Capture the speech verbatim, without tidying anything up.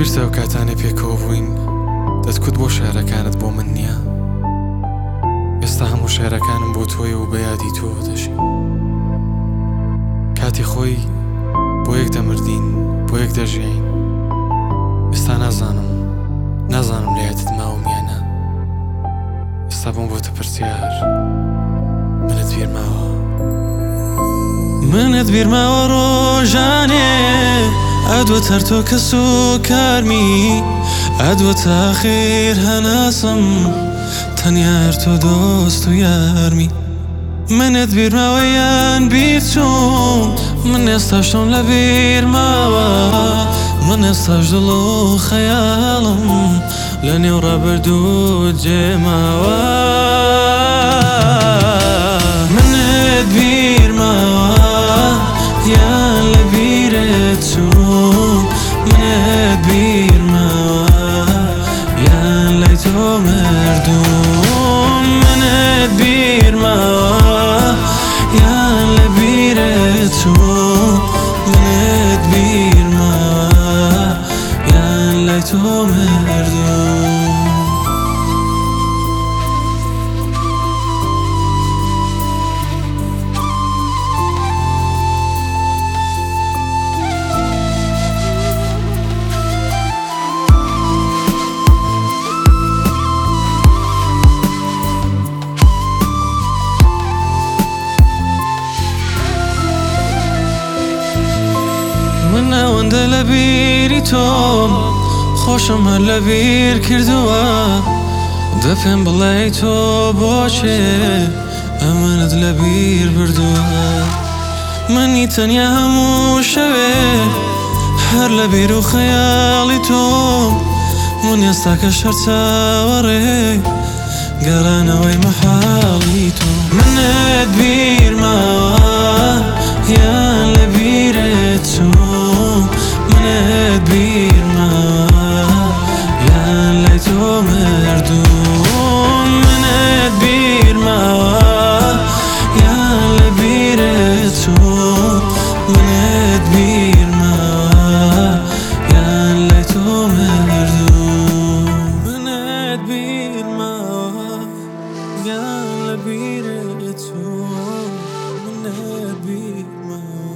بیرتەوە کاتانێ پێکەوە بووین دەتکوت بۆ شارەکانت بۆ من نییە. ئێستا هەموو شێرەکانم بۆ تۆی و بە یادی تۆ دەژین. کاتی خۆی بۆ یەک دەمردین، بۆ یەک دەژین. ئێستا نازانم نازانم لە یادت ماوم یانە. ئێستا بۆم بۆتە پرسیار منت بیر ماوە منت بیر ماوە ڕۆژانێ ئەدوە هەر تۆ کەس و کارمی ئەدوە تاخیر هەناسم تەنیا هەر تۆ دۆست و یارمی. منت بیر ماوە یان بیر چوون من ئێستاشتۆم لە بیر ماوە من ئێستاش دڵ و خەیاڵم لە نێو ڕابردوو جێماوە. منت بیر ماوە یان لە بیرت چوون منت بیر ماوە یان لای تۆ مردووم. منت بیر ماوە یان لە بیرت چوون منت بیر ماوە یان لای تۆ مردووم. من ئەوەندە لە بیری تۆم خۆشم هەر لە بیر کردووە دە پێم بڵێ تۆ بۆچێ ئەمەنت لە بیر بردووە. منی تەنیا هەموو شەوێ هەر لە بیر و خەیاڵی تۆم من ئێستا کە شەر چاوەڕێ گەڕانەوەی مەحاڵی تۆ. منت بیر ماوە یان لە بیرت چوون منت بیر ماوە یان لای تۆ مردووم. منت بیر ماوە یان لە بیرت چوون منت بیر ماوە یان لای تۆ مردووم. منت بیر ماوە یان لە بیرت چوون منت بیر ماوە